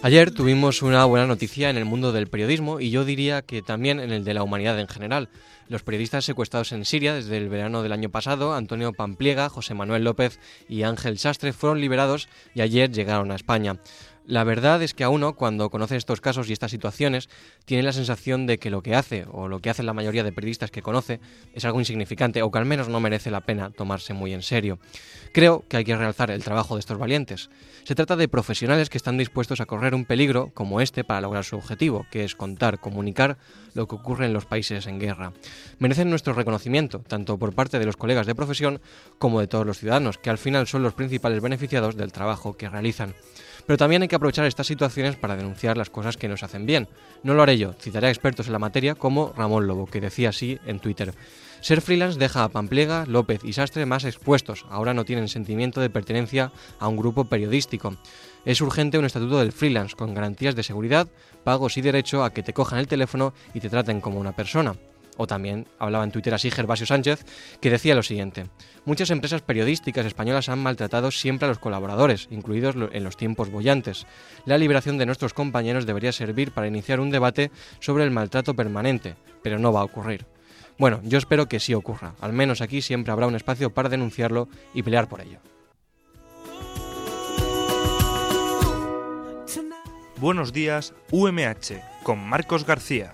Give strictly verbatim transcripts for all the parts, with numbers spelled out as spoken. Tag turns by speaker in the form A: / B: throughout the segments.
A: Ayer tuvimos una buena noticia en el mundo del periodismo y yo diría que también en el de la humanidad en general. Los periodistas secuestrados en Siria desde el verano del año pasado, Antonio Pampliega, José Manuel López y Ángel Sastre, fueron liberados y ayer llegaron a España. La verdad es que a uno, cuando conoce estos casos y estas situaciones, tiene la sensación de que lo que hace, o lo que hacen la mayoría de periodistas que conoce, es algo insignificante o que al menos no merece la pena tomarse muy en serio. Creo que hay que realzar el trabajo de estos valientes. Se trata de profesionales que están dispuestos a correr un peligro como este para lograr su objetivo, que es contar, comunicar lo que ocurre en los países en guerra. Merecen nuestro reconocimiento, tanto por parte de los colegas de profesión como de todos los ciudadanos, que al final son los principales beneficiados del trabajo que realizan. Pero también hay que aprovechar estas situaciones para denunciar las cosas que nos hacen bien. No lo haré yo, citaré a expertos en la materia como Ramón Lobo, que decía así en Twitter: ser freelance deja a Pampliega, López y Sastre más expuestos, ahora no tienen sentimiento de pertenencia a un grupo periodístico. Es urgente un estatuto del freelance con garantías de seguridad, pagos y derecho a que te cojan el teléfono y te traten como una persona. O también hablaba en Twitter así Gervasio Sánchez, que decía lo siguiente: muchas empresas periodísticas españolas han maltratado siempre a los colaboradores, incluidos en los tiempos bollantes. La liberación de nuestros compañeros debería servir para iniciar un debate sobre el maltrato permanente, pero no va a ocurrir. Bueno, yo espero que sí ocurra, al menos aquí siempre habrá un espacio para denunciarlo y pelear por ello.
B: Buenos días, U M H, con Marcos García.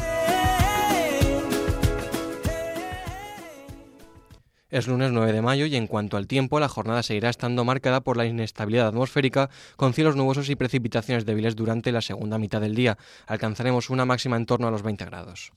A: Es lunes nueve de mayo y en cuanto al tiempo, la jornada seguirá estando marcada por la inestabilidad atmosférica, con cielos nubosos y precipitaciones débiles durante la segunda mitad del día. Alcanzaremos una máxima en torno a los veinte grados.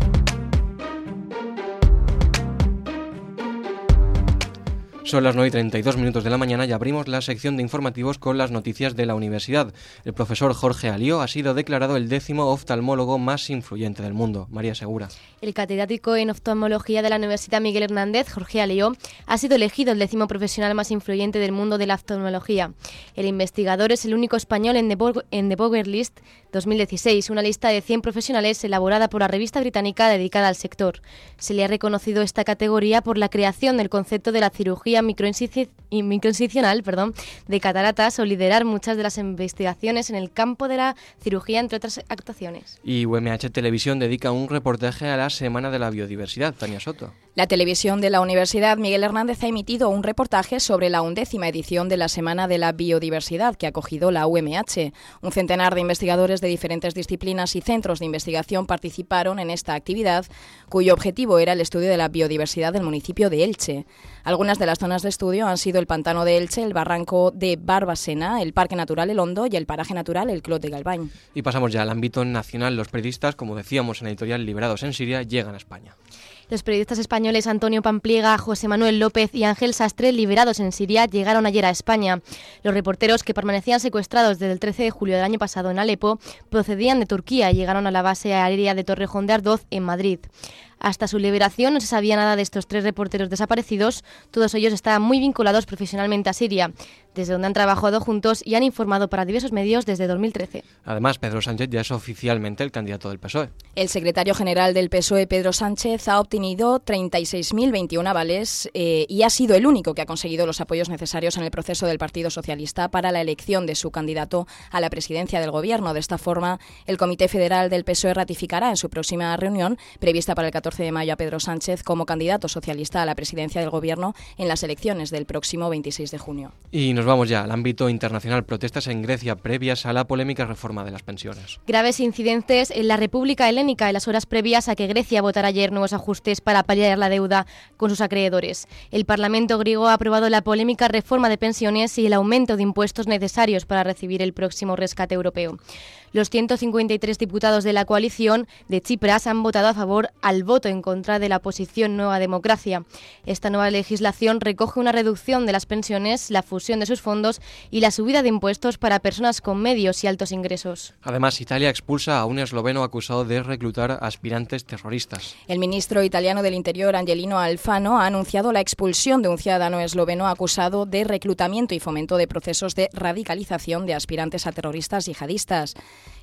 A: Son las nueve y treinta y dos minutos de la mañana y abrimos la sección de informativos con las noticias de la universidad. El profesor Jorge Alió ha sido declarado el décimo oftalmólogo más influyente del mundo. María Segura.
C: El catedrático en oftalmología de la Universidad Miguel Hernández, Jorge Alió, ha sido elegido el décimo profesional más influyente del mundo de la oftalmología. El investigador es el único español en The, Bo- en The Bowyer List dos mil dieciséis, una lista de cien profesionales elaborada por la revista británica dedicada al sector. Se le ha reconocido esta categoría por la creación del concepto de la cirugía microincisional perdón, de cataratas o liderar muchas de las investigaciones en el campo de la cirugía, entre otras actuaciones.
A: Y U M H Televisión dedica un reportaje a la Semana de la Biodiversidad. Tania Soto.
D: La televisión de la Universidad Miguel Hernández ha emitido un reportaje sobre la undécima edición de la Semana de la Biodiversidad que ha acogido la U M H. Un centenar de investigadores de diferentes disciplinas y centros de investigación participaron en esta actividad, cuyo objetivo era el estudio de la biodiversidad del municipio de Elche. Algunas de las zonas de estudio han sido el pantano de Elche, el barranco de Barbasena, el Parque Natural El Hondo y el paraje natural El Clot de Galván.
A: Y pasamos ya al ámbito nacional. Los periodistas, como decíamos en la editorial Liberados en Siria, llegan a España.
C: Los periodistas españoles Antonio Pampliega, José Manuel López y Ángel Sastre, liberados en Siria, llegaron ayer a España. Los reporteros, que permanecían secuestrados desde el trece de julio del año pasado en Alepo, procedían de Turquía y llegaron a la base aérea de Torrejón de Ardoz, en Madrid. Hasta su liberación no se sabía nada de estos tres reporteros desaparecidos. Todos ellos estaban muy vinculados profesionalmente a Siria, desde donde han trabajado juntos y han informado para diversos medios desde dos mil trece.
A: Además, Pedro Sánchez ya es oficialmente el candidato del P S O E.
D: El secretario general del P S O E, Pedro Sánchez, ha obtenido treinta y seis mil veintiuno avales eh, y ha sido el único que ha conseguido los apoyos necesarios en el proceso del Partido Socialista para la elección de su candidato a la presidencia del Gobierno. De esta forma, el Comité Federal del P S O E ratificará en su próxima reunión, prevista para el catorce de mayo, a Pedro Sánchez como candidato socialista a la presidencia del Gobierno en las elecciones del próximo veintiséis de junio.
A: Y nos vamos ya al ámbito internacional. Protestas en Grecia previas a la polémica reforma de las pensiones.
C: Graves incidentes en la República Helénica en las horas previas a que Grecia votara ayer nuevos ajustes para paliar la deuda con sus acreedores. El Parlamento griego ha aprobado la polémica reforma de pensiones y el aumento de impuestos necesarios para recibir el próximo rescate europeo. Los ciento cincuenta y tres diputados de la coalición de Tsipras han votado a favor al voto en contra de la oposición Nueva Democracia. Esta nueva legislación recoge una reducción de las pensiones, la fusión de sus fondos y la subida de impuestos para personas con medios y altos ingresos.
A: Además, Italia expulsa a un esloveno acusado de reclutar aspirantes terroristas.
D: El ministro italiano del Interior, Angelino Alfano, ha anunciado la expulsión de un ciudadano esloveno acusado de reclutamiento y fomento de procesos de radicalización de aspirantes a terroristas yihadistas.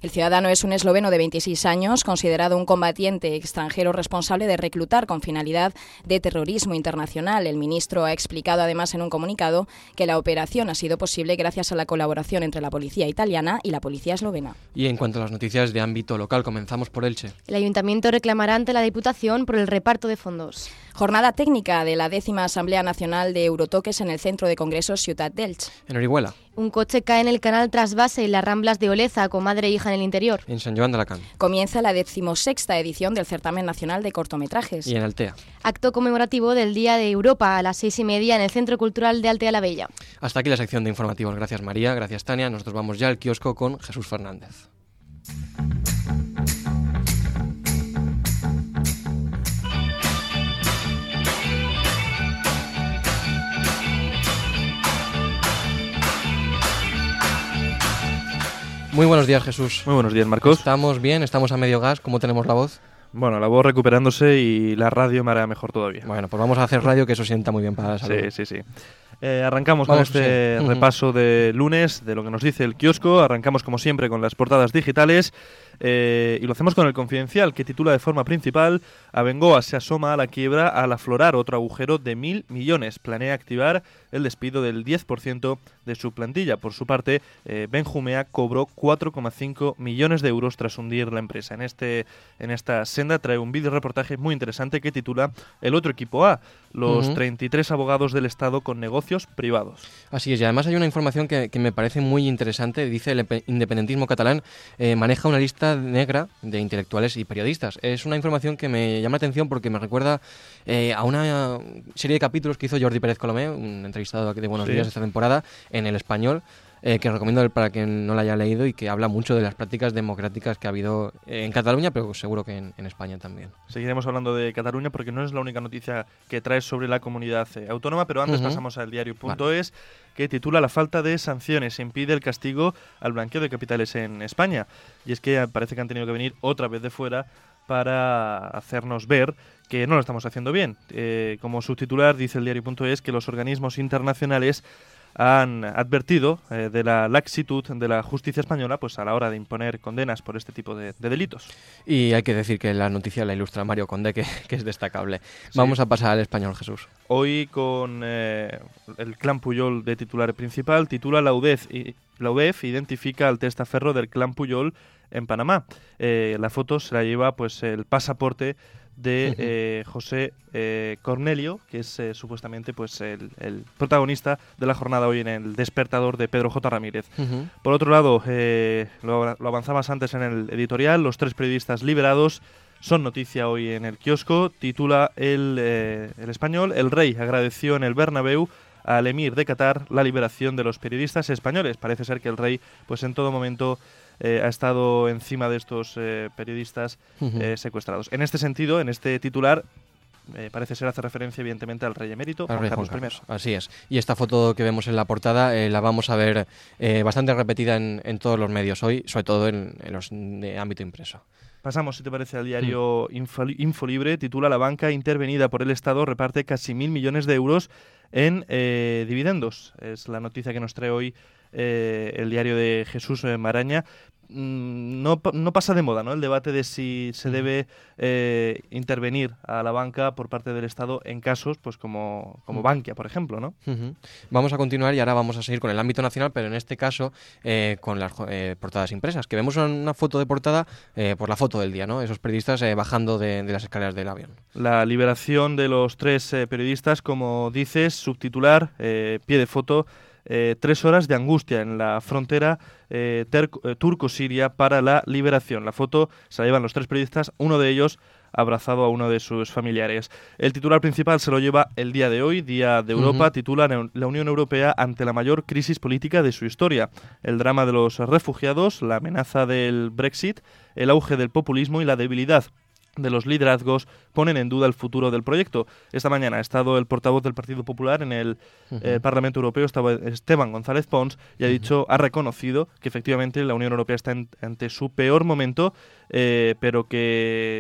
D: El ciudadano es un esloveno de veintiséis años, considerado un combatiente extranjero responsable de reclutar con finalidad de terrorismo internacional. El ministro ha explicado además en un comunicado que la operación ha sido posible gracias a la colaboración entre la policía italiana y la policía eslovena.
A: Y en cuanto a las noticias de ámbito local, comenzamos por Elche.
C: El ayuntamiento reclamará ante la Diputación por el reparto de fondos.
D: Jornada técnica de la décima Asamblea Nacional de Eurotoques en el Centro de Congresos Ciutat d'Elx.
A: En Orihuela.
C: Un coche cae en el canal Trasvase en las Ramblas de Oleza con madre e hija en el interior.
A: En San Joan de Alacant.
D: Comienza la decimosexta edición del Certamen Nacional de Cortometrajes.
A: Y en Altea.
C: Acto conmemorativo del Día de Europa a las seis y media en el Centro Cultural de Altea la Bella.
A: Hasta aquí la sección de informativos. Gracias María, gracias Tania. Nosotros vamos ya al kiosco con Jesús Fernández. Muy buenos días, Jesús.
E: Muy buenos días, Marcos.
A: ¿Estamos bien? ¿Estamos a medio gas? ¿Cómo tenemos la voz?
E: Bueno, la voz recuperándose y la radio me hará mejor todavía.
A: Bueno, pues vamos a hacer radio, que eso sienta muy bien para la salud.
E: Sí, sí, sí. Eh, arrancamos
A: Vamos,
E: con este
A: sí.
E: repaso de lunes, de lo que nos dice el kiosco. Arrancamos, como siempre, con las portadas digitales. Eh, y lo hacemos con el Confidencial, que titula de forma principal: Abengoa se asoma a la quiebra al aflorar otro agujero de mil millones. Planea activar el despido del diez por ciento de su plantilla. Por su parte, eh, Benjumea cobró cuatro coma cinco millones de euros tras hundir la empresa. En este en esta senda trae un vídeo reportaje muy interesante que titula El otro equipo A, los
A: Uh-huh.
E: treinta y tres abogados del Estado con negocios privados.
A: Así es, y además hay una información que, que me parece muy interesante. Dice el epe- independentismo catalán eh, maneja una lista negra de intelectuales y periodistas. Es una información que me llama la atención porque me recuerda eh, a una serie de capítulos que hizo Jordi Pérez Colomé, un entrevistado aquí de Buenos
E: Sí.
A: Días esta temporada, en El Español, eh, que recomiendo para quien no la haya leído y que habla mucho de las prácticas democráticas que ha habido en Cataluña, pero seguro que en, en España también.
E: Seguiremos hablando de Cataluña porque no es la única noticia que traes sobre la comunidad eh, autónoma, pero antes
A: Ujú.
E: pasamos al diario punto es, que titula La falta de sanciones impide el castigo al blanqueo de capitales en España. Y es que parece que han tenido que venir otra vez de fuera para hacernos ver que no lo estamos haciendo bien. Eh, como subtitular dice el diario punto es que los organismos internacionales han advertido eh, de la laxitud de la justicia española pues a la hora de imponer condenas por este tipo de, de delitos.
A: Y hay que decir que la noticia la ilustra Mario Conde, que, que es destacable.
E: Sí.
A: Vamos a pasar al Español, Jesús.
E: Hoy con eh, el clan Puyol de titular principal, titula la U D E F, y, la U D E F identifica al testaferro del clan Puyol en Panamá. Eh, la foto se la lleva pues el pasaporte de
A: Ujú.
E: eh, José eh, Cornelio, que es eh, supuestamente pues el, el protagonista de la jornada hoy en el despertador de Pedro J. Ramírez.
A: Ujú.
E: Por otro lado, eh, lo, lo avanzabas antes en el editorial, los tres periodistas liberados son noticia hoy en el kiosco. Titula el, eh, el Español: El rey agradeció en el Bernabéu al emir de Qatar la liberación de los periodistas españoles. Parece ser que el rey pues en todo momento eh, ha estado encima de estos eh, periodistas
A: Ujú.
E: eh, secuestrados. En este sentido, en este titular, eh, parece ser hace referencia evidentemente al rey emérito,
A: Al
E: Juan
A: rey
E: Carlos
A: Juan
E: primero.
A: Carlos. Así es. Y esta foto que vemos en la portada eh, la vamos a ver eh, bastante repetida en, en todos los medios hoy, sobre todo en, en los de ámbito impreso.
E: Pasamos, si te parece, al diario Infoli- Infolibre. Titula: La banca intervenida por el Estado reparte casi mil millones de euros en eh, dividendos. Es la noticia que nos trae hoy eh, el diario de Jesús eh, Maraña. Mm, No, pa- no pasa de moda, ¿no?, el debate de si se debe eh, intervenir a la banca por parte del Estado en casos pues como, como Bankia, por ejemplo, ¿no?
A: Ujú. Vamos a continuar y ahora vamos a seguir con el ámbito nacional, pero en este caso eh, con las jo- eh, portadas impresas, que vemos una, una foto de portada eh, por la foto del día, ¿no? Esos periodistas eh, bajando de, de las escaleras del avión.
E: La liberación de los tres eh, periodistas, como dices, subtitular, eh, pie de foto, eh, tres horas de angustia en la frontera eh, ter- eh, turco-siria para la liberación. La foto se la llevan los tres periodistas, uno de ellos abrazado a uno de sus familiares. El titular principal se lo lleva el día de hoy, Día de Europa.
A: Ujú.
E: Titula "Ne- La Unión Europea ante la mayor crisis política de su historia. El drama de los refugiados, la amenaza del Brexit, el auge del populismo y la debilidad de los liderazgos ponen en duda el futuro del proyecto". Esta mañana ha estado el portavoz del Partido Popular en el eh, Parlamento Europeo, estaba Esteban González Pons, y ha dicho, ha reconocido que efectivamente la Unión Europea está en- ante su peor momento, eh, pero que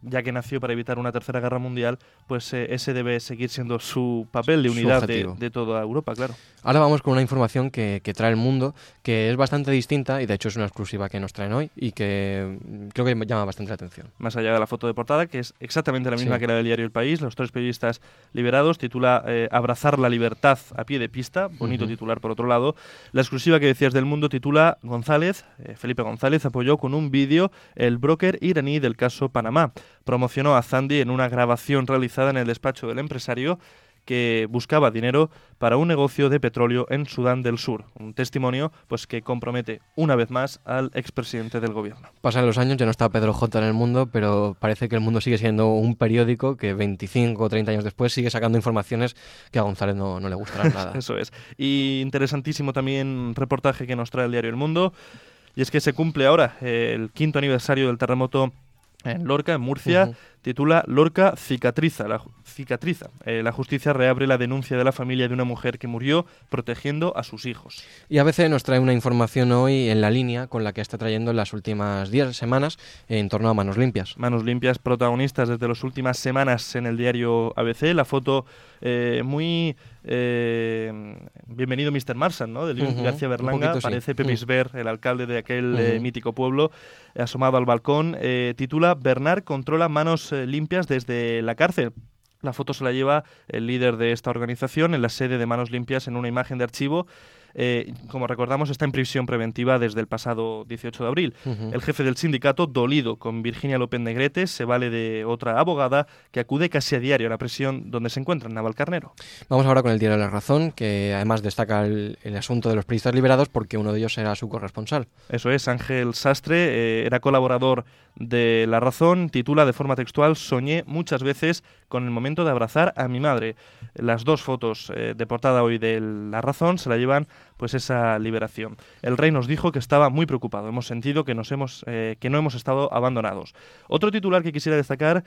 E: ya que nació para evitar una tercera guerra mundial, pues eh, ese debe seguir siendo su papel de unidad de, de toda Europa, claro.
A: Ahora vamos con una información que, que trae El Mundo, que es bastante distinta y de hecho es una exclusiva que nos traen hoy y que creo que llama bastante la atención.
E: Más allá de la foto de portada, que es exactamente la misma
A: Sí.
E: que la del diario El País, los tres periodistas liberados, titula eh, Abrazar la libertad a pie de pista, bonito uh-huh. titular por otro lado. La exclusiva que decías del Mundo titula González, eh, Felipe González apoyó con un vídeo el broker iraní del caso Panamá. Promocionó a Zandi en una grabación realizada en el despacho del empresario que buscaba dinero para un negocio de petróleo en Sudán del Sur. Un testimonio pues que compromete una vez más al expresidente del gobierno.
A: Pasan los años, ya no está Pedro J en El Mundo, pero parece que El Mundo sigue siendo un periódico que veinticinco o treinta años después sigue sacando informaciones que a González no, no le gustarán nada.
E: Eso es. Y interesantísimo también reportaje que nos trae el diario El Mundo, y es que se cumple ahora eh, el quinto aniversario del terremoto en Lorca, en Murcia. Uh-huh. Titula Lorca cicatriza. La, cicatriza. Eh, la justicia reabre la denuncia de la familia de una mujer que murió protegiendo a sus hijos.
A: Y A B C nos trae una información hoy en la línea con la que está trayendo en las últimas diez semanas en torno a Manos Limpias.
E: Manos Limpias, protagonistas desde las últimas semanas en el diario A B C. La foto eh, muy... Eh, bienvenido mister Marsan, ¿no? De Luis uh-huh. García Berlanga. Poquito, parece sí. Pepe Isbert, uh-huh. el alcalde de aquel uh-huh. eh, mítico pueblo, asomado al balcón. Eh, titula Bernard controla Manos eh, Limpias desde la cárcel. La foto se la lleva el líder de esta organización en la sede de Manos Limpias en una imagen de archivo. Eh, como recordamos, está en prisión preventiva desde el pasado dieciocho de abril. Uh-huh. El jefe del sindicato, dolido con Virginia López Negrete, se vale de otra abogada que acude casi a diario a la prisión donde se encuentra, en Navalcarnero.
A: Vamos ahora con el diario La Razón, que además destaca el, el asunto de los periodistas liberados porque uno de ellos era su corresponsal.
E: Eso es, Ángel Sastre, eh, era colaborador de La Razón, titula de forma textual: soñé muchas veces con el momento de abrazar a mi madre. Las dos fotos eh, de portada hoy de La Razón se la llevan pues esa liberación. El rey nos dijo que estaba muy preocupado. Hemos sentido que nos hemos eh, que no hemos estado abandonados. Otro titular que quisiera destacar,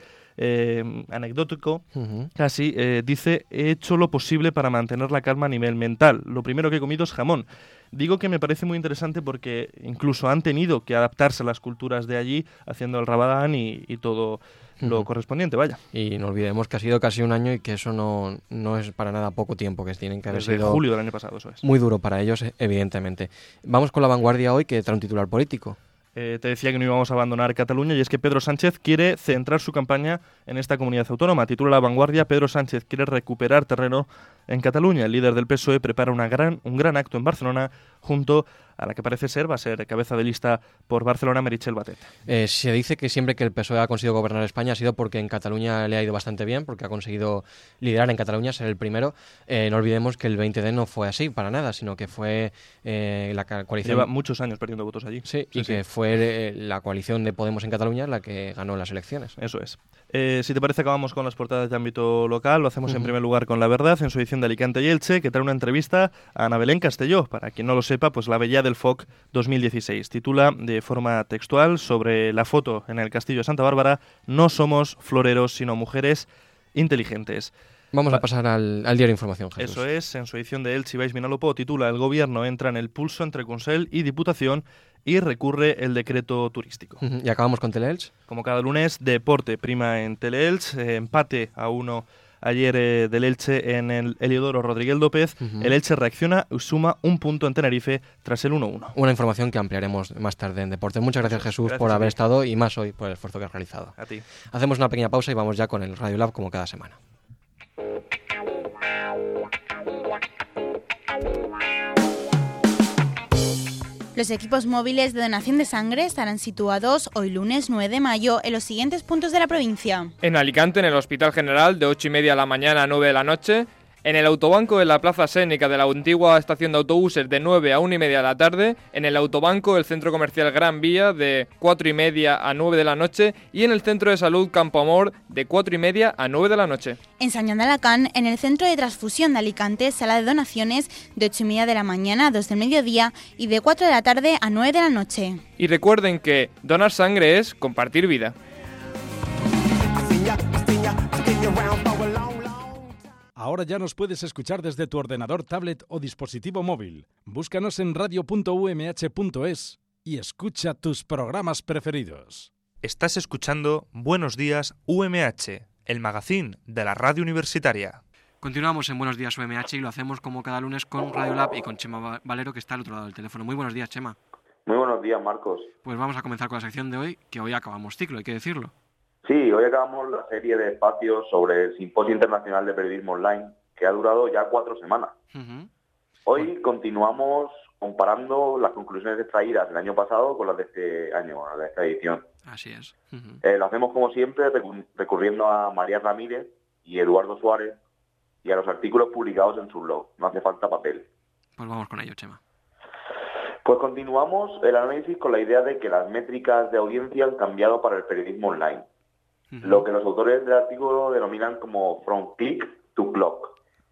E: eh, anecdótico, uh-huh. casi, eh, dice: he hecho lo posible para mantener la calma a nivel mental. Lo primero que he comido es jamón. Digo que me parece muy interesante porque incluso han tenido que adaptarse a las culturas de allí, haciendo el Ramadán y, y todo lo uh-huh. correspondiente, vaya.
A: Y no olvidemos que ha sido casi un año y que eso no, no es para nada poco tiempo, que tienen que haber
E: Desde
A: sido
E: julio del año pasado, eso es.
A: Muy duro para ellos, evidentemente. Vamos con La Vanguardia hoy, que trae un titular político.
E: Eh, te decía que no íbamos a abandonar Cataluña, y es que Pedro Sánchez quiere centrar su campaña en esta comunidad autónoma. Titula La Vanguardia: Pedro Sánchez quiere recuperar terreno en Cataluña. El líder del P S O E prepara una gran, un gran acto en Barcelona junto a la que parece ser va a ser cabeza de lista por Barcelona, Meritxell Batet.
A: Eh, se dice que siempre que el P S O E ha conseguido gobernar España ha sido porque en Cataluña le ha ido bastante bien, porque ha conseguido liderar en Cataluña, ser el primero. Eh, no olvidemos que el veinte D no fue así para nada, sino que fue eh, la coalición...
E: Lleva muchos años perdiendo votos allí.
A: Sí, sí y sí. que fue eh, la coalición de Podemos en Cataluña la que ganó las elecciones.
E: Eso es. Eh, si te parece, acabamos con las portadas de ámbito local. Lo hacemos uh-huh. en primer lugar con La Verdad, en su edición de Alicante y Elche, que trae una entrevista a Ana Belén Castelló. Para quien no lo sepa, pues la Bella del Foc dos mil dieciséis. Titula de forma textual sobre la foto en el Castillo de Santa Bárbara: no somos floreros, sino mujeres inteligentes.
A: Vamos a pasar al, al diario Información, Jesús.
E: Eso es, en su edición de Elche, Ibais Vinalopó, titula: el gobierno entra en el pulso entre Consell y Diputación y recurre el decreto turístico.
A: Uh-huh. Y acabamos con Teleelch.
E: Como cada lunes, deporte prima en Teleelch, eh, empate a uno ayer eh, del Elche en el Heliodoro Rodríguez López. Uh-huh. El Elche reacciona y suma un punto en Tenerife tras el uno uno.
A: Una información que ampliaremos más tarde en Deporte. Muchas gracias, Jesús,
E: gracias
A: por haber estado y más hoy por el esfuerzo que has realizado.
E: A ti.
A: Hacemos una pequeña pausa y vamos ya con el Radio Lab como cada semana.
F: Los equipos móviles de donación de sangre estarán situados hoy lunes nueve de mayo en los siguientes puntos de la provincia.
G: En Alicante, en el Hospital General, de ocho y media de la mañana a nueve de la noche. En el autobanco de la Plaza Sénica de la antigua estación de autobuses, de nueve a una y media de la tarde. En el autobanco del Centro Comercial Gran Vía, de cuatro y media a nueve de la noche. Y en el Centro de Salud Campo Amor, de cuatro y media a nueve de la noche.
F: En San Juan de Alacant, en el Centro de Transfusión de Alicante, sala de donaciones, de ocho y media de la mañana a dos del mediodía y de cuatro de la tarde a nueve de la noche.
G: Y recuerden que donar sangre es compartir vida.
H: Ahora ya nos puedes escuchar desde tu ordenador, tablet o dispositivo móvil. Búscanos en radio punto u m h punto es y escucha tus programas preferidos.
B: Estás escuchando Buenos Días U M H, el magazín de la radio universitaria.
A: Continuamos en Buenos Días U M H y lo hacemos como cada lunes con Radiolab y con Chema Valero, que está al otro lado del teléfono. Muy buenos días, Chema.
I: Muy buenos días, Marcos.
A: Pues vamos a comenzar con la sección de hoy, que hoy acabamos ciclo, hay que decirlo.
I: Sí, hoy acabamos la serie de espacios sobre el Simposio Internacional de Periodismo Online, que ha durado ya cuatro semanas. Uh-huh. Hoy bueno. continuamos comparando las conclusiones extraídas del año pasado con las de este año, de esta edición.
A: Así es. Uh-huh.
I: Eh, lo hacemos como siempre recurriendo a María Ramírez y Eduardo Suárez y a los artículos publicados en su blog. No hace falta papel.
A: Pues vamos con ello, Chema.
I: Pues continuamos el análisis con la idea de que las métricas de audiencia han cambiado para el periodismo online. Uh-huh. Lo que los autores del artículo denominan como from click to clock.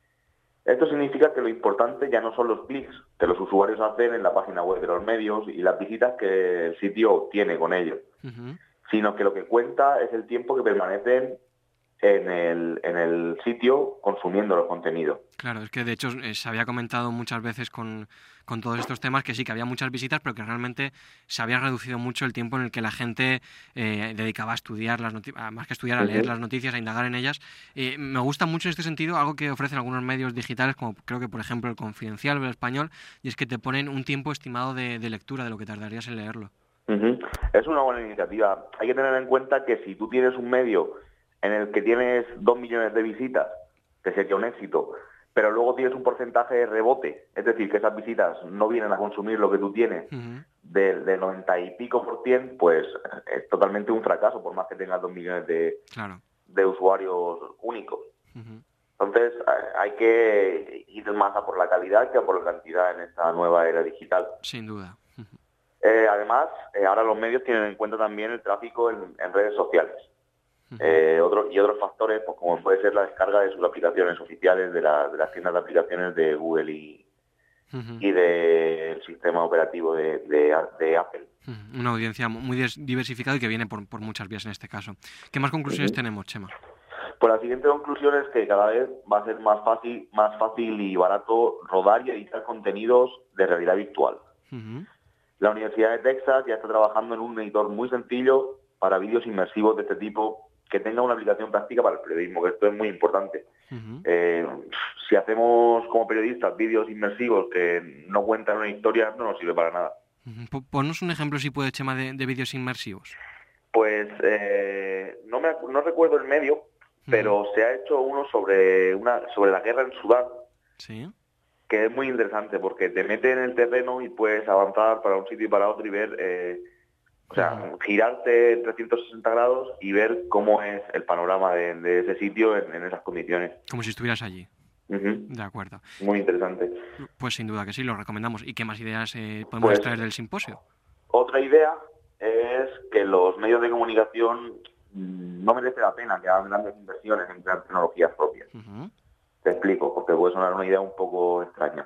I: Esto significa que lo importante ya no son los clics que los usuarios hacen en la página web de los medios y las visitas que el sitio obtiene con ellos, uh-huh. sino que lo que cuenta es el tiempo que permanecen en el, en el sitio consumiendo los contenidos.
A: Claro, es que de hecho eh, se había comentado muchas veces con, con todos estos temas que sí, que había muchas visitas, pero que realmente se había reducido mucho el tiempo en el que la gente eh, dedicaba a estudiar las noticias, más que estudiar, a leer uh-huh. las noticias, a indagar en ellas. Eh, me gusta mucho en este sentido algo que ofrecen algunos medios digitales, como creo que por ejemplo el Confidencial o el Español, y es que te ponen un tiempo estimado de, de lectura de lo que tardarías en leerlo.
I: Uh-huh. Es una buena iniciativa. Hay que tener en cuenta que si tú tienes un medio en el que tienes dos millones de visitas, que sería un éxito, pero luego tienes un porcentaje de rebote, es decir, que esas visitas no vienen a consumir lo que tú tienes, uh-huh. del de noventa y pico por cien, pues es totalmente un fracaso, por más que tengas dos millones de,
A: claro.
I: de usuarios únicos.
A: Uh-huh.
I: Entonces hay que ir más a por la calidad que a por la cantidad en esta nueva era digital.
A: Sin duda.
I: Uh-huh. Eh, además, eh, ahora los medios tienen en cuenta también el tráfico en, en redes sociales. Uh-huh. Eh, otro, y otros factores, pues como puede ser la descarga de sus aplicaciones oficiales de, la, de las tiendas de aplicaciones de Google y, uh-huh. y del sistema operativo de, de, de Apple.
A: Uh-huh. Una audiencia muy diversificada y que viene por, por muchas vías en este caso. ¿Qué más conclusiones uh-huh. tenemos, Chema?
I: Pues la siguiente conclusión es que cada vez va a ser más fácil, más fácil y barato rodar y editar contenidos de realidad virtual. Uh-huh. La Universidad de Texas ya está trabajando en un editor muy sencillo para vídeos inmersivos de este tipo, que tenga una aplicación práctica para el periodismo, que esto es muy importante. Uh-huh. Eh, si hacemos como periodistas vídeos inmersivos que no cuentan una historia, no nos sirve para nada.
A: Uh-huh. Ponnos un ejemplo, si puede, Chema, de, de vídeos inmersivos.
I: Pues eh, no me no recuerdo el medio, uh-huh. pero se ha hecho uno sobre una sobre la guerra en Sudán,
A: sí,
I: que es muy interesante porque te mete en el terreno y puedes avanzar para un sitio y para otro y ver... Eh, O sea, uh-huh. girarte trescientos sesenta grados y ver cómo es el panorama de, de ese sitio en, en esas condiciones.
A: Como si estuvieras allí.
I: Uh-huh.
A: De acuerdo.
I: Muy interesante.
A: Pues sin duda que sí, lo recomendamos. ¿Y qué más ideas eh, podemos pues, extraer del simposio?
I: Otra idea es que los medios de comunicación no merece la pena que hagan grandes inversiones en crear tecnologías propias. Uh-huh. Te explico, porque puede sonar una idea un poco extraña.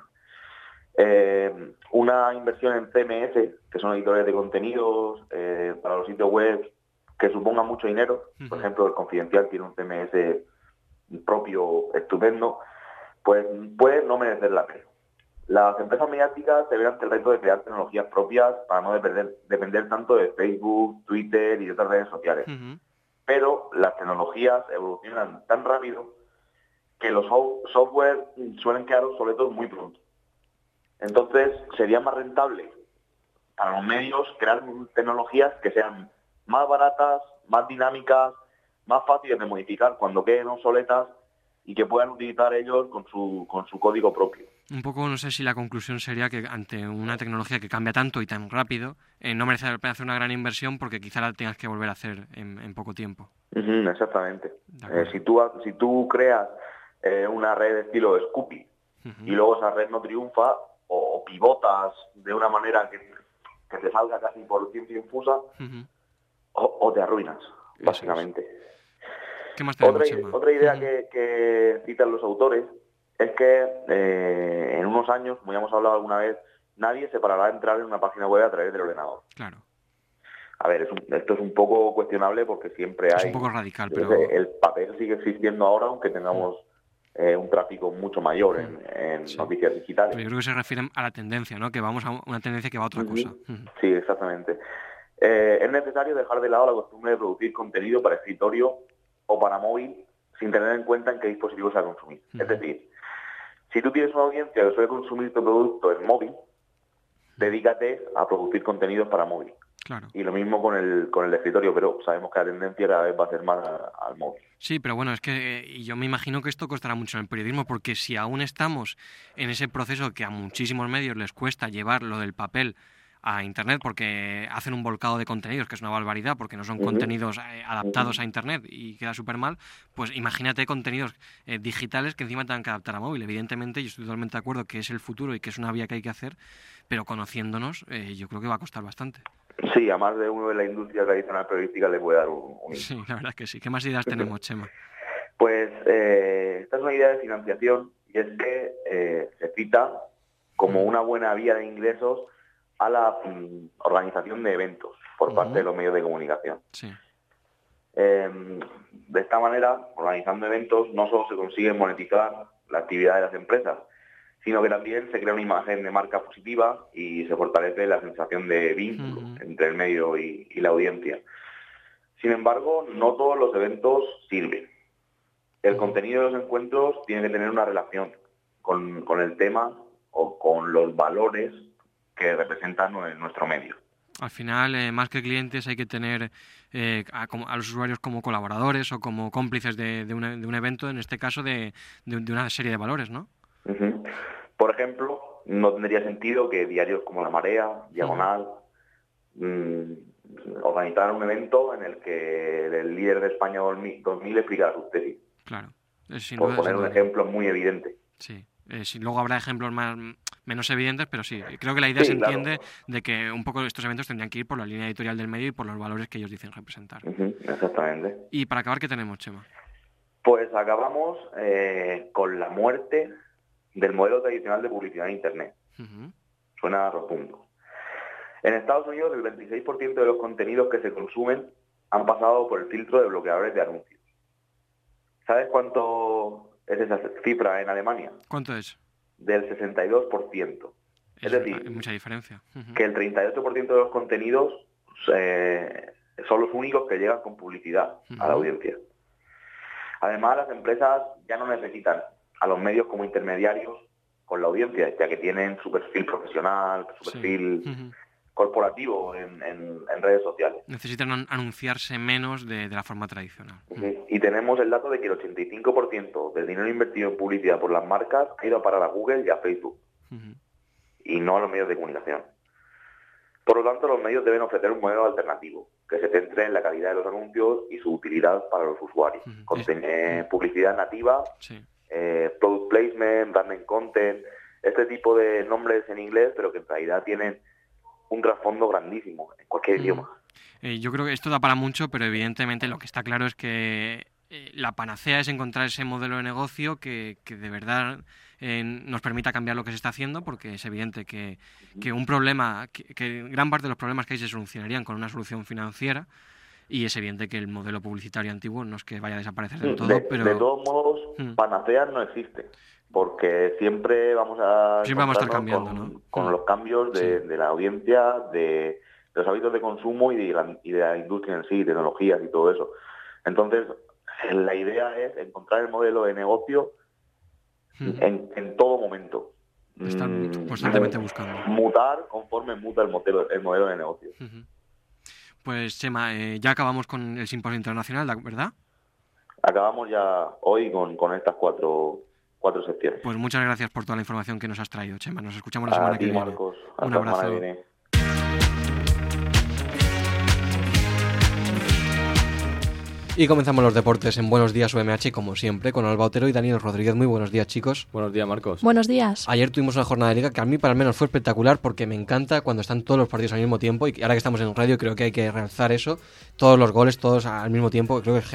I: Eh, una inversión en C M S, que son editores de contenidos eh, para los sitios web, que supongan mucho dinero. Uh-huh. Por ejemplo, el Confidencial tiene un C M S propio estupendo, pues puede no merecer la pena. Las empresas mediáticas se ven ante el reto de crear tecnologías propias para no depender, depender tanto de Facebook, Twitter y de otras redes sociales. Uh-huh. Pero las tecnologías evolucionan tan rápido que los software suelen quedar obsoletos muy pronto. Entonces, sería más rentable para los medios crear tecnologías que sean más baratas, más dinámicas, más fáciles de modificar cuando queden obsoletas y que puedan utilizar ellos con su con su código propio.
A: Un poco, no sé si la conclusión sería que ante una tecnología que cambia tanto y tan rápido, eh, no merece la pena hacer una gran inversión porque quizá la tengas que volver a hacer en, en poco tiempo.
I: Uh-huh, exactamente. Eh, si tú si tú creas eh, una red de estilo Scoopy uh-huh. y luego esa red no triunfa, o pivotas de una manera que, que te salga casi por ciencia infusa, uh-huh. o, o te arruinas, eso básicamente.
A: Es. ¿Qué más tenemos,
I: otra,
A: Chema?
I: otra idea
A: uh-huh.
I: que, que citan los autores es que eh, en unos años, como ya hemos hablado alguna vez, nadie se parará a entrar en una página web a través del ordenador.
A: Claro.
I: A ver, es un, esto es un poco cuestionable porque siempre hay...
A: Es un poco radical, pero...
I: Sé, el papel sigue existiendo ahora, aunque tengamos... Uh-huh. Eh, un tráfico mucho mayor en, en sí. noticias digitales.
A: Pero yo creo que se refieren a la tendencia, ¿no? Que vamos a una tendencia que va a otra uh-huh. cosa.
I: Uh-huh. Sí, exactamente. Eh, es necesario dejar de lado la costumbre de producir contenido para escritorio o para móvil sin tener en cuenta en qué dispositivo se va a consumir. Uh-huh. Es decir, si tú tienes una audiencia que suele consumir tu producto en móvil, dedícate a producir contenidos para móvil.
A: Claro.
I: Y lo mismo con el con el escritorio, pero sabemos que la tendencia cada vez va a ser más a, al móvil.
A: Sí, pero bueno, es que eh, yo me imagino que esto costará mucho en el periodismo, porque si aún estamos en ese proceso que a muchísimos medios les cuesta llevar lo del papel a Internet, porque hacen un volcado de contenidos, que es una barbaridad, porque no son uh-huh. contenidos eh, adaptados uh-huh. a Internet y queda súper mal, pues imagínate contenidos eh, digitales que encima tengan que adaptar a móvil. Evidentemente, yo estoy totalmente de acuerdo que es el futuro y que es una vía que hay que hacer, pero conociéndonos, eh, yo creo que va a costar bastante.
I: Sí, a más de uno de la industria tradicional periodística le puede dar un... un...
A: Sí, la verdad que sí. ¿Qué más ideas tenemos, Chema?
I: Pues eh, esta es una idea de financiación, y es que eh, se cita como una buena vía de ingresos a la mm, organización de eventos por uh-huh. parte de los medios de comunicación.
A: Sí.
I: Eh, de esta manera, organizando eventos, no solo se consigue monetizar la actividad de las empresas, sino que también se crea una imagen de marca positiva y se fortalece la sensación de vínculo uh-huh. entre el medio y, y la audiencia. Sin embargo, no todos los eventos sirven. El uh-huh. contenido de los encuentros tiene que tener una relación con, con el tema o con los valores que representan nuestro medio.
A: Al final, eh, más que clientes, hay que tener eh, a, a los usuarios como colaboradores o como cómplices de, de, una, de un evento, en este caso de, de, de una serie de valores, ¿no?
I: Uh-huh. Por ejemplo, no tendría sentido que diarios como La Marea, Diagonal, uh-huh. mmm, organizaran un evento en el que el líder de España dos mil explicara sus tesis.
A: Claro. Es, sin
I: Por
A: duda,
I: poner
A: sin
I: un
A: duda.
I: ejemplo muy evidente.
A: Sí. Eh, sí, luego habrá ejemplos más menos evidentes, pero sí, creo que la idea sí, se entiende
I: claro.
A: de que un poco estos eventos tendrían que ir por la línea editorial del medio y por los valores que ellos dicen representar.
I: Uh-huh, exactamente.
A: Y para acabar, ¿qué tenemos, Chema?
I: Pues acabamos eh, con la muerte del modelo tradicional de publicidad en Internet. Uh-huh. Suena rotundo. En Estados Unidos, el veintiséis por ciento de los contenidos que se consumen han pasado por el filtro de bloqueadores de anuncios. ¿Sabes cuánto es esa cifra en Alemania?
A: ¿Cuánto es?
I: Del sesenta y dos por ciento. Es, es decir,
A: hay mucha diferencia. Uh-huh.
I: Que el treinta y ocho por ciento de los contenidos eh, son los únicos que llegan con publicidad uh-huh. a la audiencia. Además, las empresas ya no necesitan a los medios como intermediarios con la audiencia, ya que tienen su perfil profesional, su perfil sí. uh-huh. corporativo en, en, en redes sociales.
A: Necesitan anunciarse menos de, de la forma tradicional.
I: Uh-huh. Y tenemos el dato de que el ochenta y cinco por ciento del dinero invertido en publicidad por las marcas ha ido a parar a Google y a Facebook, uh-huh. y no a los medios de comunicación. Por lo tanto, los medios deben ofrecer un modelo alternativo, que se centre en la calidad de los anuncios y su utilidad para los usuarios. Uh-huh. Con eh, publicidad nativa,
A: sí.
I: eh, product placement, branding content, este tipo de nombres en inglés, pero que en realidad tienen un trasfondo grandísimo en cualquier uh-huh. idioma.
A: Eh, yo creo que esto da para mucho, pero evidentemente lo que está claro es que eh, la panacea es encontrar ese modelo de negocio que, que de verdad eh, nos permita cambiar lo que se está haciendo, porque es evidente que, que un problema, que, que gran parte de los problemas que hay se solucionarían con una solución financiera, y es evidente que el modelo publicitario antiguo no es que vaya a desaparecer del todo,
I: de,
A: pero...
I: De todos modos, hmm. panaceas no existe, porque siempre vamos a,
A: siempre vamos a estar cambiando,
I: con,
A: ¿no?
I: con hmm. los cambios de, sí. de la audiencia, de, de los hábitos de consumo y de, la, y de la industria en sí, tecnologías y todo eso. Entonces, la idea es encontrar el modelo de negocio hmm. en, en todo momento.
A: Están mm, constantemente buscando.
I: Mutar conforme muta el modelo, el modelo de negocio.
A: Uh-huh. Pues, Chema, eh, ya acabamos con el Simposio Internacional, ¿verdad?
I: Acabamos ya hoy con, con estas cuatro, cuatro secciones.
A: Pues muchas gracias por toda la información que nos has traído, Chema. Nos escuchamos la semana
I: a ti,
A: que viene.
I: Marcos.
A: Un
I: Hasta
A: abrazo.
I: La semana que viene.
A: Y comenzamos los deportes en Buenos Días U M H, como siempre, con Alba Otero y Daniel Rodríguez. Muy buenos días, chicos.
J: Buenos días, Marcos.
K: Buenos días.
A: Ayer tuvimos una jornada de liga que a mí, para al menos, fue espectacular, porque me encanta cuando están todos los partidos al mismo tiempo, y ahora que estamos en radio creo que hay que realzar eso, todos los goles, todos al mismo tiempo, creo que es genial.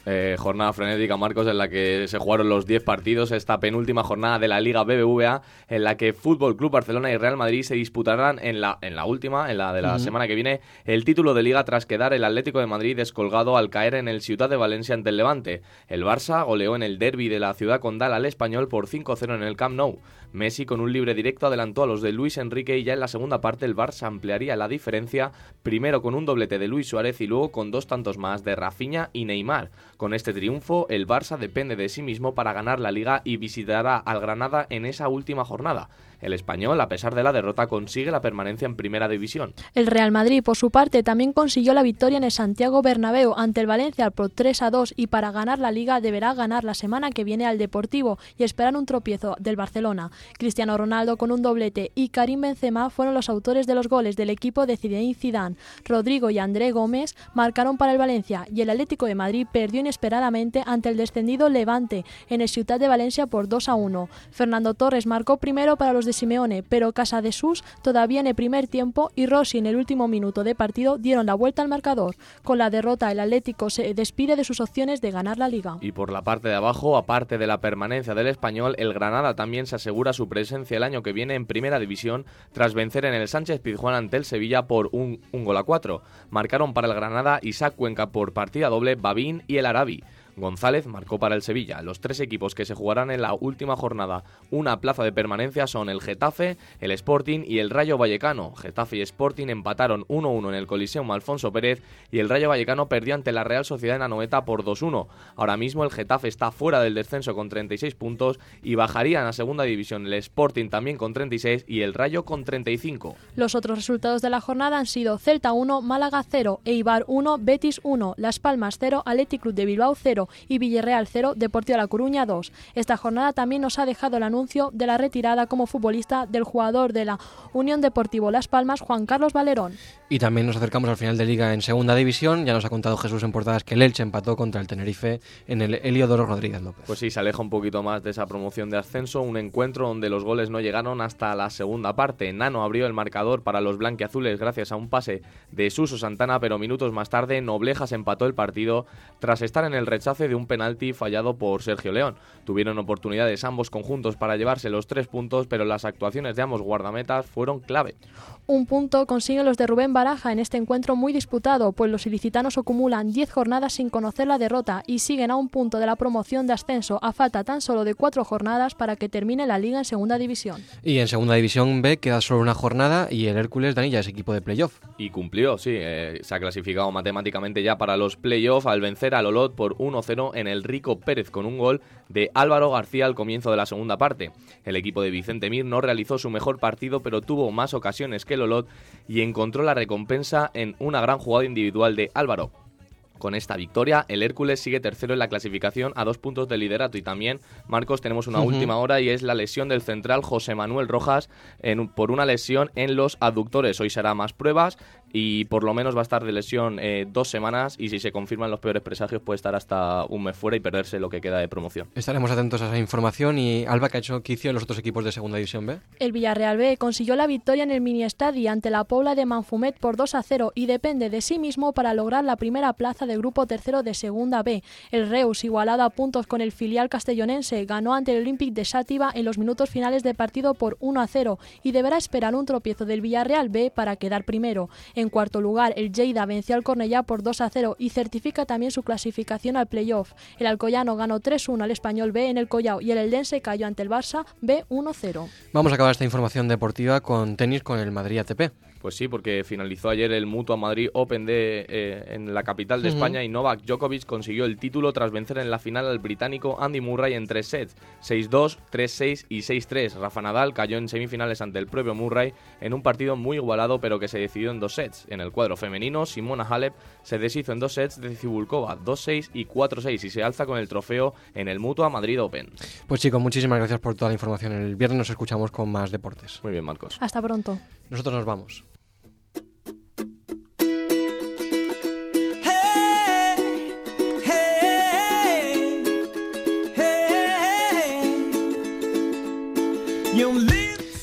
J: Eh, jornada frenética, Marcos, en la que se jugaron los diez partidos, esta penúltima jornada de la Liga B B V A, en la que Fútbol Club Barcelona y Real Madrid se disputarán en la, en la última, en la de la uh-huh. semana que viene, el título de Liga tras quedar el Atlético de Madrid descolgado al caer en el Ciutat de Valencia ante el Levante. El Barça goleó en el derbi de la ciudad condal al Español por cinco cero en el Camp Nou. Messi, con un libre directo, adelantó a los de Luis Enrique y ya en la segunda parte el Barça ampliaría la diferencia, primero con un doblete de Luis Suárez y luego con dos tantos más de Rafinha y Neymar. Con este triunfo, el Barça depende de sí mismo para ganar la Liga y visitará al Granada en esa última jornada. El Español, a pesar de la derrota, consigue la permanencia en Primera División.
K: El Real Madrid, por su parte, también consiguió la victoria en el Santiago Bernabéu ante el Valencia por tres a dos y para ganar la Liga deberá ganar la semana que viene al Deportivo y esperar un tropiezo del Barcelona. Cristiano Ronaldo con un doblete y Karim Benzema fueron los autores de los goles del equipo de Zinedine Zidane. Rodrigo y André Gómez marcaron para el Valencia y el Atlético de Madrid perdió inesperadamente ante el descendido Levante en el Ciutat de Valencia por dos a uno. Fernando Torres marcó primero para los de Simeone, pero Casadesús todavía en el primer tiempo y Rossi en el último minuto de partido dieron la vuelta al marcador. Con la derrota, el Atlético se despide de sus opciones de ganar la Liga.
J: Y por la parte de abajo, aparte de la permanencia del Español, el Granada también se asegura su presencia el año que viene en Primera División tras vencer en el Sánchez-Pizjuán ante el Sevilla por un, un gol a cuatro. Marcaron para el Granada Isaac Cuenca por partida doble, Babín y el Arabi. González marcó para el Sevilla. Los tres equipos que se jugarán en la última jornada una plaza de permanencia son el Getafe, el Sporting y el Rayo Vallecano. Getafe y Sporting empataron uno uno en el Coliseum Alfonso Pérez y el Rayo Vallecano perdió ante la Real Sociedad en Anoeta por dos uno. Ahora mismo el Getafe está fuera del descenso con treinta y seis puntos y bajarían a segunda división el Sporting también con treinta y seis y el Rayo con treinta y cinco.
K: Los otros resultados de la jornada han sido Celta uno, Málaga cero, Eibar uno, Betis uno, Las Palmas cero, Athletic Club de Bilbao cero y Villarreal cero, Deportivo La Coruña dos. Esta jornada también nos ha dejado el anuncio de la retirada como futbolista del jugador de la Unión Deportivo Las Palmas, Juan Carlos Valerón.
A: Y también nos acercamos al final de Liga en Segunda División. Ya nos ha contado Jesús en portadas que el Elche empató contra el Tenerife en el Heliodoro Rodríguez López.
J: Pues sí, se aleja un poquito más de esa promoción de ascenso, un encuentro donde los goles no llegaron hasta la segunda parte. Nano abrió el marcador para los blanquiazules gracias a un pase de Suso Santana, pero minutos más tarde Noblejas empató el partido tras estar en el rechace de un penalti fallado por Sergio León. Tuvieron oportunidades ambos conjuntos para llevarse los tres puntos, pero las actuaciones de ambos guardametas fueron clave.
K: Un punto consiguen los de Rubén Baraja en este encuentro muy disputado, pues los ilicitanos acumulan diez jornadas sin conocer la derrota y siguen a un punto de la promoción de ascenso a falta tan solo de cuatro jornadas para que termine la Liga en Segunda División.
A: Y en Segunda División B queda solo una jornada y el Hércules Danilla es equipo de playoff.
J: Y cumplió, sí, eh, se ha clasificado matemáticamente ya para los playoff al vencer al Olot por uno cero en el Rico Pérez con un gol de Álvaro García al comienzo de la segunda parte. El equipo de Vicente Mir no realizó su mejor partido, pero tuvo más ocasiones que el Olot y encontró la recompensa en una gran jugada individual de Álvaro. Con esta victoria, el Hércules sigue tercero en la clasificación a dos puntos del liderato. Y también, Marcos, tenemos una uh-huh. última hora y es la lesión del central José Manuel Rojas en, por una lesión en los aductores. Hoy será más pruebas y por lo menos va a estar de lesión eh, dos semanas y si se confirman los peores presagios puede estar hasta un mes fuera y perderse lo que queda de promoción.
A: Estaremos atentos a esa información. Y Alba, ¿qué ha hecho quicio en los otros equipos de Segunda División B?
K: El Villarreal B consiguió la victoria en el Mini Estadi ante la Pobla de Manfumet por dos a cero y depende de sí mismo para lograr la primera plaza del grupo tercero de Segunda B. El Reus, igualado a puntos con el filial castellonense, ganó ante el Olympic de Xàtiva en los minutos finales de partido por uno a cero y deberá esperar un tropiezo del Villarreal B para quedar primero. En cuarto lugar, el Lleida venció al Cornellá por dos a cero y certifica también su clasificación al playoff. El Alcoyano ganó tres uno al Español B en el Collao y el Eldense cayó ante el Barça B uno cero.
A: Vamos a acabar esta información deportiva con tenis con el Madrid A T P.
J: Pues sí, porque finalizó ayer el Mutua Madrid Open de, eh, en la capital de uh-huh. España y Novak Djokovic consiguió el título tras vencer en la final al británico Andy Murray en tres sets, seis dos, tres seis y seis tres. Rafa Nadal cayó en semifinales ante el propio Murray en un partido muy igualado pero que se decidió en dos sets. En el cuadro femenino, Simona Halep se deshizo en dos sets de Cibulkova, dos seis y cuatro seis y se alza con el trofeo en el Mutua Madrid Open.
A: Pues chicos, muchísimas gracias por toda la información. El viernes nos escuchamos con más deportes.
J: Muy bien, Marcos.
K: Hasta pronto.
A: Nosotros nos vamos.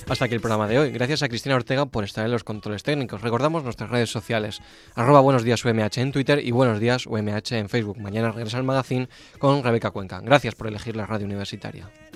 A: Hasta aquí el programa de hoy. Gracias a Cristina Ortega por estar en los controles técnicos. Recordamos nuestras redes sociales, arroba buenos días U M H en Twitter y buenos días U M H en Facebook. Mañana regresa el magazine con Rebeca Cuenca. Gracias por elegir la radio universitaria.